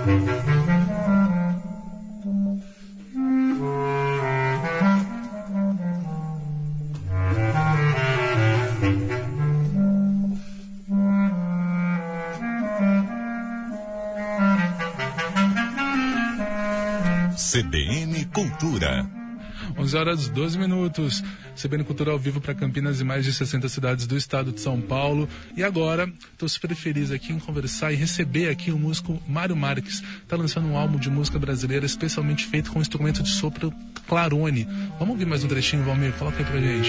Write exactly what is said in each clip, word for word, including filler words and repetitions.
C B N Cultura. onze horas e doze minutos. C B N Cultura ao vivo para Campinas e mais de sessenta cidades do estado de São Paulo. E agora, estou super feliz aqui em conversar e receber aqui o músico Mário Marques. Está lançando um álbum de música brasileira especialmente feito com instrumento de sopro clarone. Vamos ouvir mais um trechinho, Valmir? Coloca aí pra gente.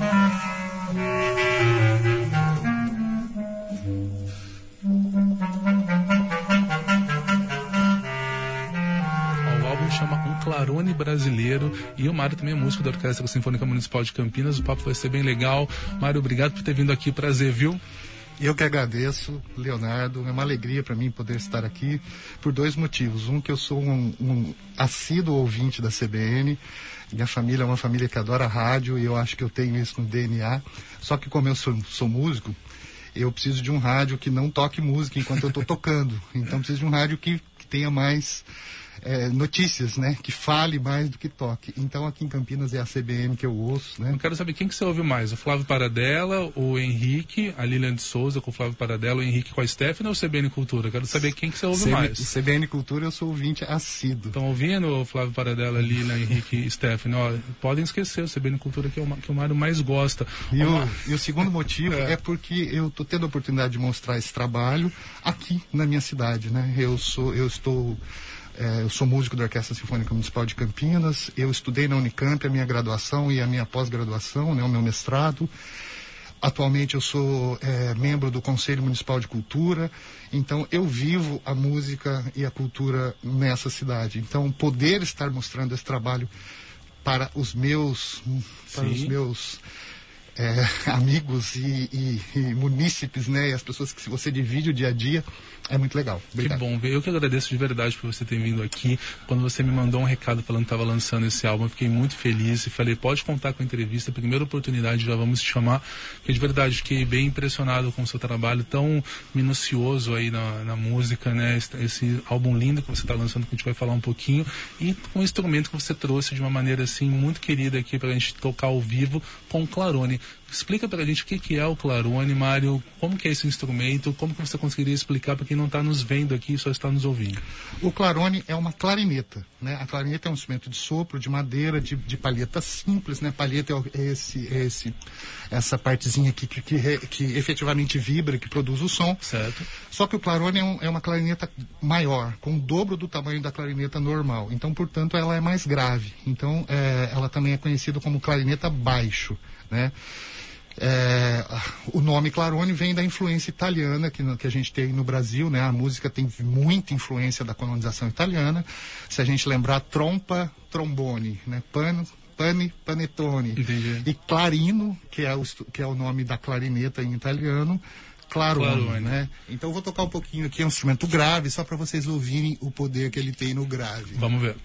Chama Um Clarone Brasileiro, e o Mário também é músico da Orquestra Sinfônica Municipal de Campinas. O papo vai ser bem legal. Mário, obrigado por ter vindo aqui, prazer, viu? Eu que agradeço, Leonardo. É uma alegria para mim poder estar aqui por dois motivos. Um, que eu sou um, um assíduo ouvinte da C B N. Minha família é uma família que adora rádio e eu acho que eu tenho isso no D N A. Só que como eu sou, sou músico, eu preciso de um rádio que não toque música enquanto eu estou tocando. Então preciso de um rádio que, que tenha mais é, notícias, né? Que fale mais do que toque. Então aqui em Campinas é a C B N que eu ouço, né? Eu quero saber quem que você ouve mais, o Flávio Paradella, o Henrique, a Lilian de Souza com o Flávio Paradella, o Henrique com a Stephanie, ou o C B N Cultura? Eu quero saber quem que você ouve C B, mais. C B N Cultura eu sou ouvinte assíduo. Estão ouvindo o Flávio Paradella, Lilian, Henrique e Stephanie? Ó, podem esquecer, o C B N Cultura que é o que o Mário mais gosta. E, Uma... o, e o segundo motivo é. é porque eu estou tendo a oportunidade de mostrar esse trabalho aqui na minha cidade, né? Eu sou, eu estou... É, eu sou músico da Orquestra Sinfônica Municipal de Campinas, eu estudei na Unicamp a minha graduação e a minha pós-graduação, né, o meu mestrado. Atualmente eu sou é, membro do Conselho Municipal de Cultura, então eu vivo a música e a cultura nessa cidade. Então poder estar mostrando esse trabalho para os meus, para os meus é, amigos e, e, e munícipes, né, e as pessoas que você divide o dia a dia, é muito legal. Obrigado. Que bom, eu que agradeço de verdade por você ter vindo aqui. Quando você me mandou um recado falando que estava lançando esse álbum, eu fiquei muito feliz e falei, pode contar com a entrevista, primeira oportunidade, já vamos te chamar, porque de verdade fiquei bem impressionado com o seu trabalho tão minucioso aí na, na música, né? Esse, esse álbum lindo que você está lançando, que a gente vai falar um pouquinho, e com o instrumento que você trouxe de uma maneira assim muito querida aqui pra gente tocar ao vivo com o clarone. Explica pra gente o que, que é o clarone, Mário, como que é esse instrumento, como que você conseguiria explicar para quem não está nos vendo aqui e só está nos ouvindo? O clarone é uma clarineta, né? A clarineta é um instrumento de sopro, de madeira, de, de palheta simples, né? Palheta é esse, é esse, essa partezinha aqui que, que, que efetivamente vibra, que produz o som. Certo. Só que o clarone é, um, é uma clarineta maior, com o dobro do tamanho da clarineta normal. Então, portanto, ela é mais grave. Então, é, ela também é conhecida como clarineta baixo, né? É, o nome clarone vem da influência italiana que, que a gente tem no Brasil, né? A música tem muita influência da colonização italiana. Se a gente lembrar, trompa, trombone, né? Pano, pane, panettone. Entendi. E clarino, que é, o, que é o nome da clarineta em italiano, clarone, clarone, né? Então eu vou tocar um pouquinho aqui, é um instrumento grave, só para vocês ouvirem o poder que ele tem no grave. Vamos ver.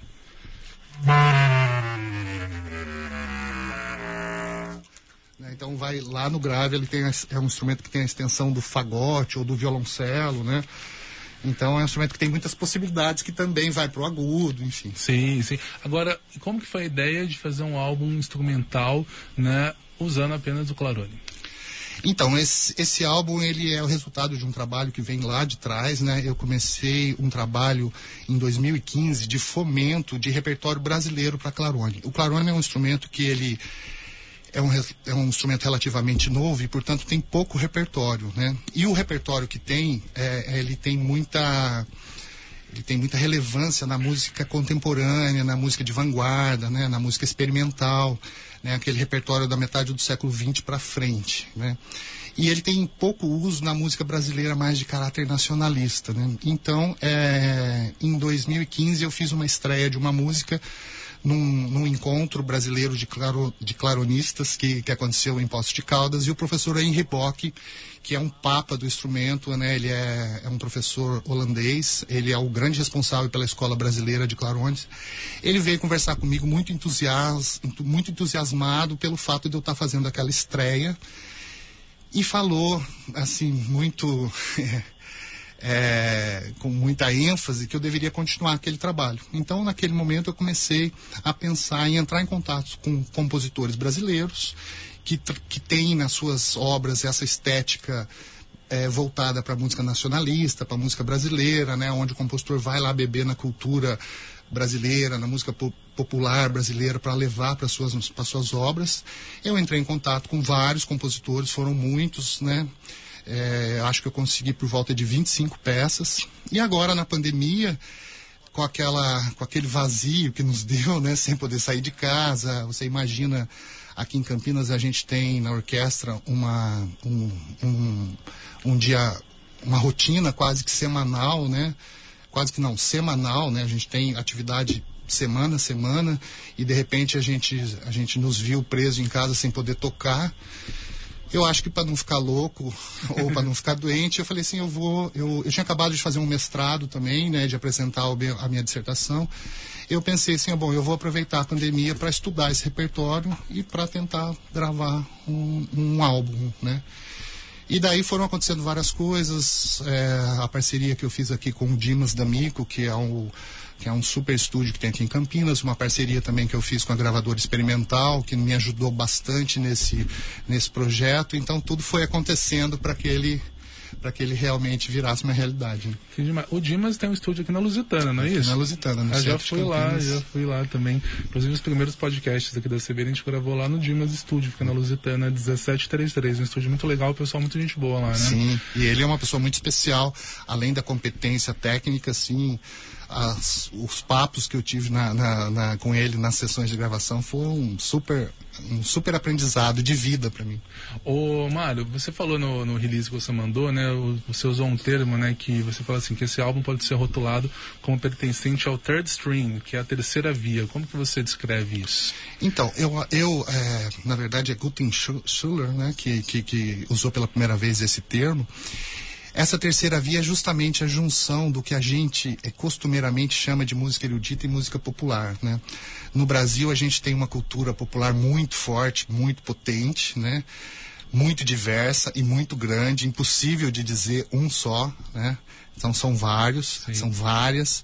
Então vai lá no grave, ele tem, é um instrumento que tem a extensão do fagote ou do violoncelo, né? Então é um instrumento que tem muitas possibilidades, que também vai pro agudo, enfim. Sim, sim. Agora, como que foi a ideia de fazer um álbum instrumental, né, usando apenas o clarone? Então, esse, esse álbum, ele é o resultado de um trabalho que vem lá de trás, né? Eu comecei um trabalho em dois mil e quinze de fomento de repertório brasileiro para clarone. O clarone é um instrumento que ele... É um, é um instrumento relativamente novo e, portanto, tem pouco repertório, né? E o repertório que tem, é, ele tem muita, ele tem muita relevância na música contemporânea, na música de vanguarda, né? Na música experimental, né? Aquele repertório da metade do século vinte para frente, né? E ele tem pouco uso na música brasileira mais de caráter nacionalista, né? Então, é, em dois mil e quinze, eu fiz uma estreia de uma música Num, num encontro brasileiro de, claro, de claronistas que, que aconteceu em Poços de Caldas, e o professor Henry Bock, que é um papa do instrumento, né? Ele é, é um professor holandês, ele é o grande responsável pela Escola Brasileira de Clarones. Ele veio conversar comigo muito, entusias, muito entusiasmado pelo fato de eu estar fazendo aquela estreia, e falou, assim, muito... é, com muita ênfase, que eu deveria continuar aquele trabalho. Então, naquele momento, eu comecei a pensar em entrar em contato com compositores brasileiros que, que têm nas suas obras essa estética é, voltada para a música nacionalista, para a música brasileira, né, onde o compositor vai lá beber na cultura brasileira, na música po popular brasileira, para levar para suas para suas obras. Eu entrei em contato com vários compositores, foram muitos, né? É, acho que eu consegui por volta de vinte e cinco peças. E agora, na pandemia, com aquela com aquele vazio que nos deu, né, sem poder sair de casa, você imagina, aqui em Campinas a gente tem na orquestra uma um, um, um dia, uma rotina quase que semanal, né? Quase que não, semanal, né? A gente tem atividade semana a semana e de repente a gente, a gente nos viu preso em casa sem poder tocar. Eu acho que para não ficar louco ou para não ficar doente, eu falei assim, eu vou... Eu, eu tinha acabado de fazer um mestrado também, né? De apresentar o, a minha dissertação. Eu pensei assim, bom, eu vou aproveitar a pandemia para estudar esse repertório e para tentar gravar um, um álbum, né? E daí foram acontecendo várias coisas, é, a parceria que eu fiz aqui com o Dimas D'Amico, que é um, que é um super estúdio que tem aqui em Campinas, uma parceria também que eu fiz com a gravadora Experimental, que me ajudou bastante nesse, nesse projeto. Então tudo foi acontecendo para que ele... para que ele realmente virasse uma realidade. O Dimas tem um estúdio aqui na Lusitana, não é isso? Na Lusitana, no ah, já centro fui de lá, Campinas. já fui lá também. Inclusive os primeiros podcasts aqui da C B, a gente gravou lá no Dimas Estúdio, fica na Lusitana dezessete trinta e três, um estúdio muito legal, o pessoal muito gente boa lá, né? Sim, e ele é uma pessoa muito especial, além da competência técnica, assim, as, os papos que eu tive na, na, na, com ele nas sessões de gravação foram um super... um super aprendizado de vida para mim. Ô Mário, você falou no, no release que você mandou, né, você usou um termo, né, que você fala assim, que esse álbum pode ser rotulado como pertencente ao third string, que é a terceira via. Como que você descreve isso? Então, eu, eu é, na verdade é Gutten Schuller, né, que, que, que usou pela primeira vez esse termo. Essa terceira via é justamente a junção do que a gente é, costumeiramente chama de música erudita e música popular, né? No Brasil a gente tem uma cultura popular muito forte, muito potente, né? Muito diversa e muito grande, impossível de dizer um só, né? Então são vários, Sim. são várias.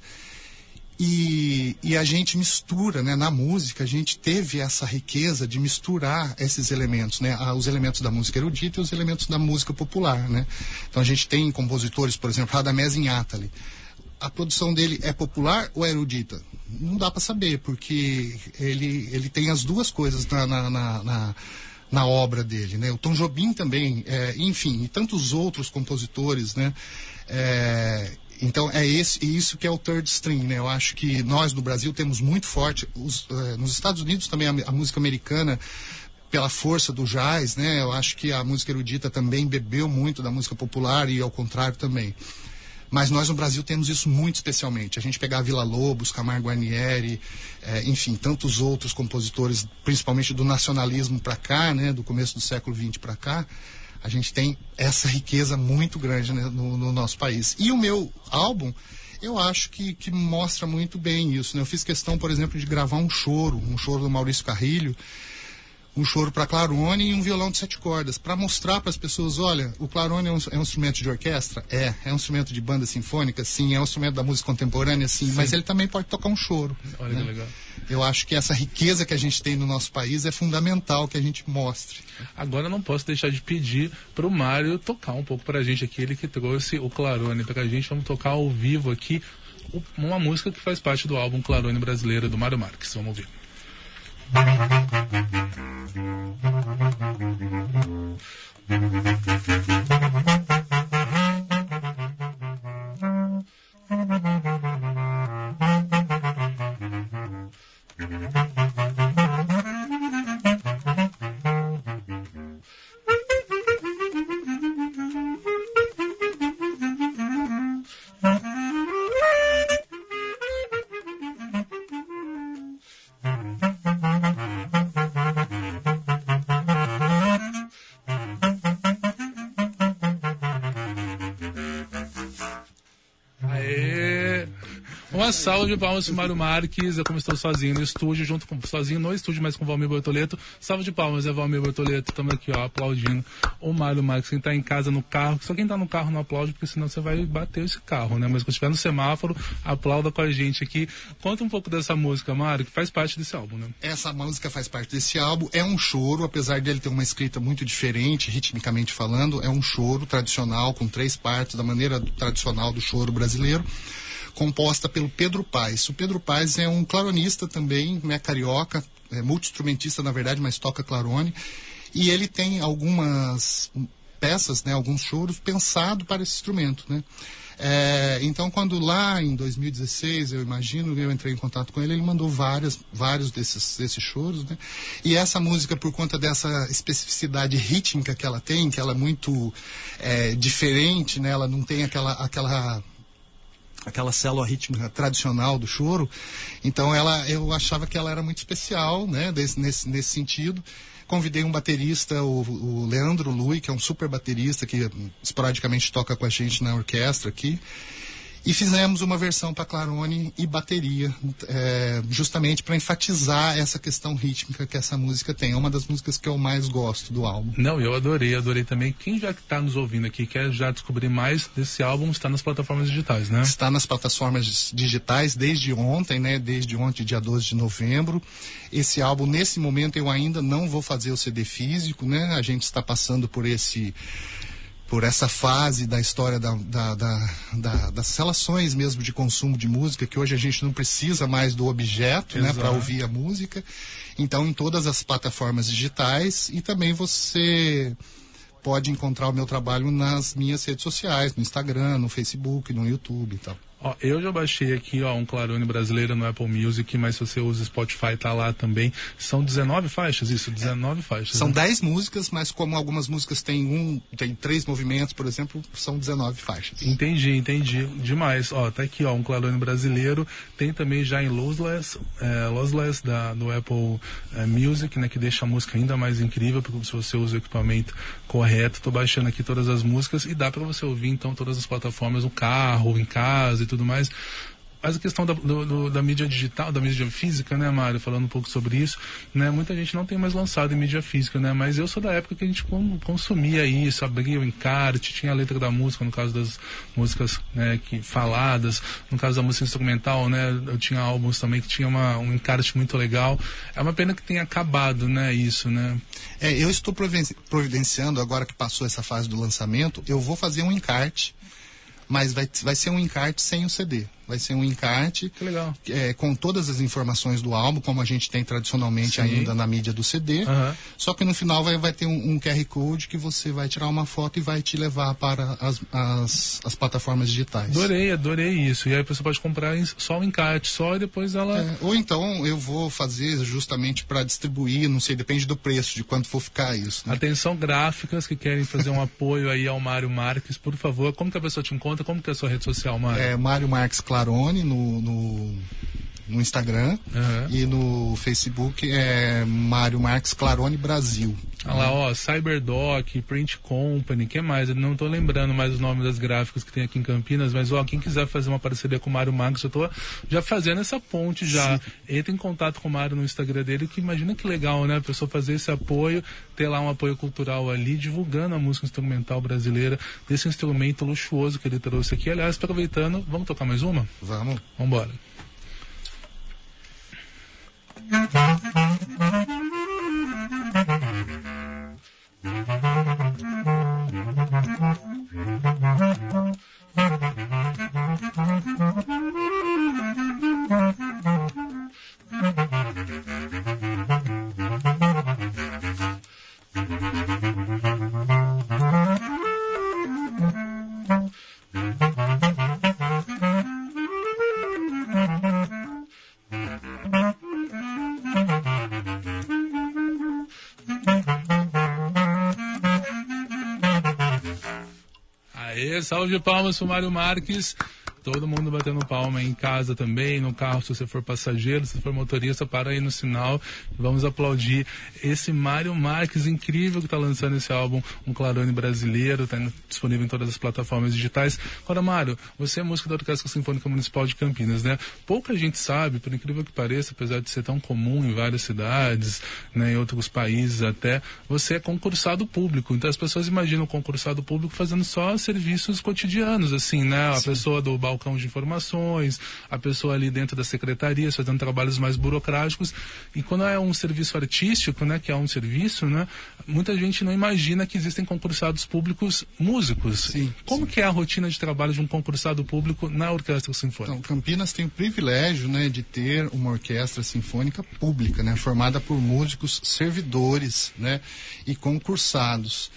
E, e a gente mistura, né, na música, a gente teve essa riqueza de misturar esses elementos, né, os elementos da música erudita e os elementos da música popular, né. Então a gente tem compositores, por exemplo, Radamés Inátali. A produção dele é popular ou é erudita? Não dá para saber, porque ele, ele tem as duas coisas na, na, na, na, na obra dele, né. O Tom Jobim também, é, enfim, e tantos outros compositores, né. É, Então é esse, isso que é o third string, né? Eu acho que nós no Brasil temos muito forte, os, eh, nos Estados Unidos também a, a música americana, pela força do jazz, né? Eu acho que a música erudita também bebeu muito da música popular e ao contrário também. Mas nós no Brasil temos isso muito especialmente. A gente pegar Vila Lobos, Camargo Guarnieri, eh, enfim, tantos outros compositores, principalmente do nacionalismo para cá, né? Do começo do século vinte para cá. A gente tem essa riqueza muito grande, né, no, no nosso país. E o meu álbum, eu acho que, que mostra muito bem isso, né? Eu fiz questão, por exemplo, de gravar um choro, um choro do Maurício Carrilho, um choro para clarone e um violão de sete cordas, para mostrar para as pessoas, olha, o clarone é um, é um instrumento de orquestra? É. É um instrumento de banda sinfônica? Sim. É um instrumento da música contemporânea? Sim. Sim. Mas ele também pode tocar um choro. Olha, né? Que legal. Eu acho que essa riqueza que a gente tem no nosso país é fundamental que a gente mostre. Agora eu não posso deixar de pedir para o Mário tocar um pouco para a gente aqui, ele que trouxe o clarone para a gente. Vamos tocar ao vivo aqui uma música que faz parte do álbum Clarone Brasileiro do Mário Marques. Vamos ouvir. Uma salva de palmas pro Mário Marques. Eu, como estou sozinho no estúdio, junto com sozinho no estúdio, mas com o Valmir Bortoleto. Salva de palmas, é Valmir Bortoleto. Estamos aqui, ó, aplaudindo o Mário Marques. Quem tá em casa no carro, só quem tá no carro não aplaude, porque senão você vai bater esse carro, né? Mas quando estiver no semáforo, aplauda com a gente aqui. Conta um pouco dessa música, Mário, que faz parte desse álbum, né? Essa música faz parte desse álbum. É um choro, apesar dele ter uma escrita muito diferente, ritmicamente falando. É um choro tradicional, com três partes, da maneira tradicional do choro brasileiro, composta pelo Pedro Paes. O Pedro Paes é um claronista também, é carioca, é multi-instrumentista na verdade, mas toca clarone, e ele tem algumas peças, né, alguns choros pensados para esse instrumento, né? É, então, quando lá em dois mil e dezesseis, eu imagino, eu entrei em contato com ele, ele mandou várias, vários desses, desses choros, né? E essa música, por conta dessa especificidade rítmica que ela tem, que ela é muito é, diferente, né? Ela não tem aquela, aquela, aquela célula rítmica tradicional do choro, então ela, eu achava que ela era muito especial, né? Desse, nesse, nesse sentido. Convidei um baterista, o, o Leandro Lui, que é um super baterista que esporadicamente toca com a gente na orquestra aqui. E fizemos uma versão para clarone e bateria, é, justamente para enfatizar essa questão rítmica que essa música tem. É uma das músicas que eu mais gosto do álbum. Não, eu adorei, adorei também. Quem já está nos ouvindo aqui, quer já descobrir mais desse álbum, está nas plataformas digitais, né? Está nas plataformas digitais desde ontem, né? Desde ontem, dia doze de novembro. Esse álbum, nesse momento, eu ainda não vou fazer o C D físico, né? A gente está passando por esse... por essa fase da história da, da, da, da, das relações mesmo de consumo de música, que hoje a gente não precisa mais do objeto, né, para ouvir a música. Então, em todas as plataformas digitais, e também você pode encontrar o meu trabalho nas minhas redes sociais, no Instagram, no Facebook, no YouTube e tal. Ó, eu já baixei aqui, ó, um clarone brasileiro no Apple Music, mas se você usa Spotify, tá lá também. São dezenove faixas, isso? dezenove é. faixas. São né? dez músicas, mas como algumas músicas têm um, tem três movimentos, por exemplo, são dezenove faixas. Entendi, entendi. Demais. Ó, tá aqui, ó, um clarone brasileiro. Tem também já em Lossless, é, Lossless da, do Apple é, Music, né, que deixa a música ainda mais incrível, porque se você usa o equipamento correto. Tô baixando aqui todas as músicas e dá para você ouvir, então, todas as plataformas, no carro, em casa e tudo mais. Mas a questão da, do, do, da mídia digital, da mídia física, né, Mário, falando um pouco sobre isso, né, muita gente não tem mais lançado em mídia física, né, mas eu sou da época que a gente consumia isso, abria o encarte, tinha a letra da música, no caso das músicas, né, que, faladas, no caso da música instrumental, né, eu tinha álbuns também que tinha uma, um encarte muito legal. É uma pena que tenha acabado, né, isso, né. É, eu estou providenciando, agora que passou essa fase do lançamento, eu vou fazer um encarte, mas vai, vai ser um encarte sem o C D. Vai ser um encarte é, com todas as informações do álbum, como a gente tem tradicionalmente Sim. ainda na mídia do C D. Uhum. Só que no final vai, vai ter um, um Q R Code que você vai tirar uma foto e vai te levar para as, as, as plataformas digitais. Adorei, adorei isso. E aí você pode comprar só o encarte, só e depois ela... É, ou então eu vou fazer justamente para distribuir, não sei, depende do preço, de quanto for ficar isso. Né? Atenção gráficas que querem fazer um apoio aí ao Mário Marques, por favor. Como que a pessoa te encontra? Como que é a sua rede social, Mário? É Mário Marques Clarone no, no, no Instagram uhum. e no Facebook é Mário Marques Clarone Brasil. Olha lá, ó, Cyberdoc, Print Company, que mais? Eu não estou lembrando mais os nomes das gráficas que tem aqui em Campinas, mas ó, quem quiser fazer uma parceria com o Mário Marques, eu estou já fazendo essa ponte já. Sim. Entra em contato com o Mário no Instagram dele, que imagina que legal, né? A pessoa fazer esse apoio, ter lá um apoio cultural ali, divulgando a música instrumental brasileira, desse instrumento luxuoso que ele trouxe aqui. Aliás, aproveitando, vamos tocar mais uma? Vamos. Vamos embora. Salve de palmas pro Mário Marques. Todo mundo batendo palma em casa também, no carro, se você for passageiro, se for motorista, para aí no sinal. Vamos aplaudir esse Mário Marques incrível que está lançando esse álbum, Um Clarone Brasileiro, está disponível em todas as plataformas digitais. Agora, Mário, você é músico da Orquestra Sinfônica Municipal de Campinas, né? Pouca gente sabe, por incrível que pareça, apesar de ser tão comum em várias cidades, né, em outros países até, você é concursado público. Então as pessoas imaginam o concursado público fazendo só serviços cotidianos, assim, né? A Sim. pessoa do balcão de informações, a pessoa ali dentro da secretaria fazendo trabalhos mais burocráticos. E quando é um serviço artístico, né, que é um serviço, né, muita gente não imagina que existem concursados públicos músicos. Sim, Como sim. que é a rotina de trabalho de um concursado público na Orquestra Sinfônica? Então, Campinas tem o privilégio, né, de ter uma orquestra sinfônica pública, né, formada por músicos servidores, né, e concursados.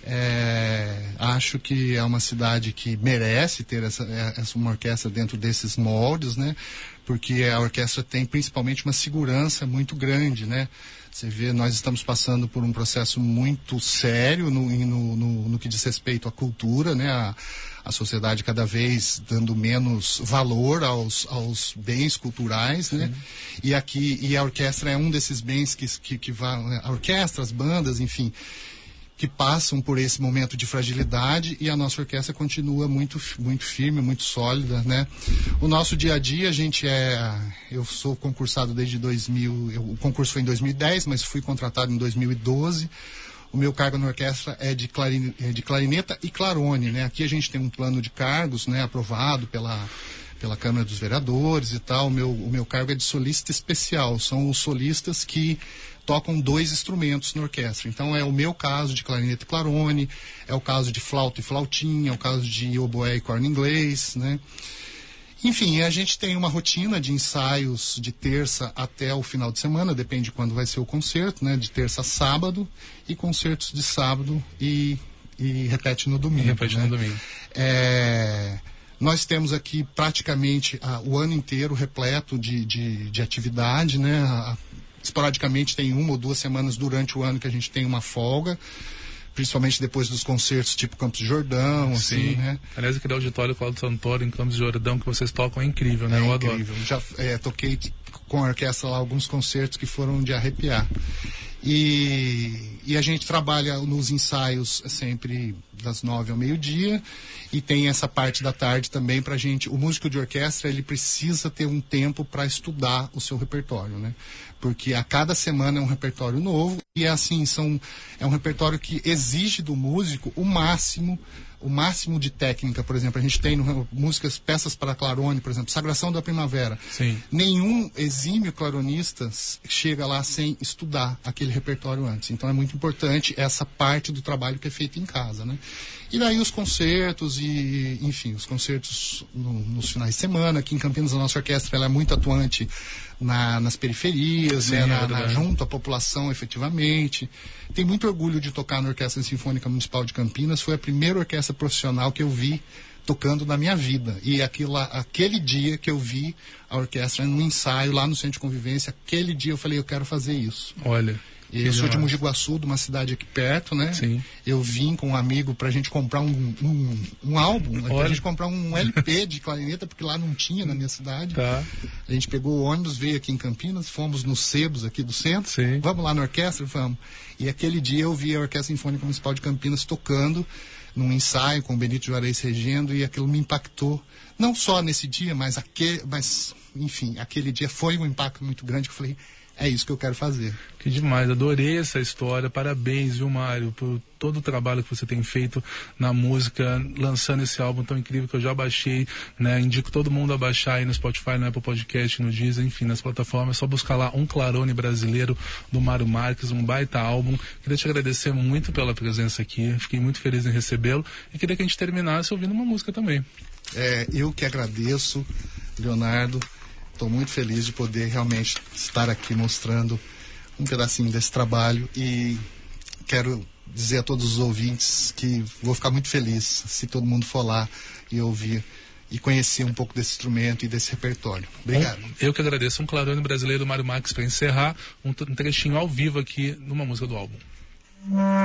É, acho que é uma cidade que merece ter essa, essa uma orquestra dentro desses moldes, né? Porque a orquestra tem principalmente uma segurança muito grande, né? Você vê, nós estamos passando por um processo muito sério no, no, no, no que diz respeito à cultura, né? A, a sociedade cada vez dando menos valor aos, aos bens culturais, né? E aqui, e a orquestra é um desses bens que, que, que vai, a orquestra, as bandas, enfim, que passam por esse momento de fragilidade, e a nossa orquestra continua muito, muito firme, muito sólida, né? O nosso dia a dia, a gente é... Eu sou concursado desde dois mil... Eu, o concurso foi em dois mil e dez, mas fui contratado em dois mil e doze. O meu cargo na orquestra é de, clarin, é de clarineta e clarone, né? Aqui a gente tem um plano de cargos, né, aprovado pela... pela Câmara dos Vereadores e tal. O meu, o meu cargo é de solista especial. São os solistas que tocam dois instrumentos na orquestra. Então é o meu caso de clarineta e clarone, é o caso de flauta e flautinha, é o caso de oboé e corno inglês, né? Enfim, a gente tem uma rotina de ensaios de terça até o final de semana, depende de quando vai ser o concerto, né? De terça a sábado, e concertos de sábado e, e repete no domingo. E repete né? no domingo. É... Nós temos aqui praticamente ah, o ano inteiro repleto de, de, de atividade, né? A, esporadicamente tem uma ou duas semanas durante o ano que a gente tem uma folga, principalmente depois dos concertos tipo Campos do Jordão, assim, Sim. né? Aliás, aquele auditório Cláudio Santoro em Campos do Jordão que vocês tocam é incrível, né? É Eu incrível. adoro. Já é, toquei com a orquestra lá alguns concertos que foram de arrepiar. E, e a gente trabalha nos ensaios sempre das nove ao meio-dia, e tem essa parte da tarde também pra gente. O músico de orquestra, ele precisa ter um tempo para estudar o seu repertório, né? Porque a cada semana é um repertório novo, e é assim, são, é um repertório que exige do músico o máximo, o máximo de técnica. Por exemplo, a gente tem no, músicas, peças para clarone, por exemplo, Sagração da Primavera. Sim. Nenhum exímio claronista chega lá sem estudar aquele repertório antes. Então é muito importante essa parte do trabalho que é feito em casa, né? E daí os concertos e, enfim, os concertos no, nos finais de semana. Aqui em Campinas a nossa orquestra ela é muito atuante na, nas periferias, Sim, né? é na, na, verdade. junto à população efetivamente. Tem muito orgulho de tocar na Orquestra Sinfônica Municipal de Campinas. Foi a primeira orquestra profissional que eu vi tocando na minha vida. E aquilo, aquele dia que eu vi a orquestra no ensaio lá no Centro de Convivência, aquele dia eu falei, eu quero fazer isso. Olha. Eu sou de Mogi Guaçu, de uma cidade aqui perto, né? Sim. Eu vim com um amigo pra gente comprar um, um, um álbum, né? Pra gente comprar um L P de clarineta, porque lá não tinha na minha cidade. Tá. A gente pegou o ônibus, veio aqui em Campinas, fomos nos sebos aqui do centro. Sim. Vamos lá na orquestra? Vamos. E aquele dia eu vi a Orquestra Sinfônica Municipal de Campinas tocando num ensaio com o Benito Juarez regendo, e aquilo me impactou. Não só nesse dia, mas, aquele, mas enfim, aquele dia foi um impacto muito grande, que eu falei, é isso que eu quero fazer. Que demais, adorei essa história, parabéns, viu, Mário, por todo o trabalho que você tem feito na música, lançando esse álbum tão incrível que eu já baixei, né, indico todo mundo a baixar aí no Spotify, no Apple Podcast, no Deezer, enfim, nas plataformas, é só buscar lá Um Clarone Brasileiro, do Mário Marques, um baita álbum. Queria te agradecer muito pela presença aqui, fiquei muito feliz em recebê-lo, e queria que a gente terminasse ouvindo uma música também. É, eu que agradeço, Leonardo. Estou muito feliz de poder realmente estar aqui mostrando um pedacinho desse trabalho, e quero dizer a todos os ouvintes que vou ficar muito feliz se todo mundo for lá e ouvir e conhecer um pouco desse instrumento e desse repertório. Obrigado. Um, eu que agradeço. Um Clarone Brasileiro do Mário Marques para encerrar um trechinho ao vivo aqui numa música do álbum.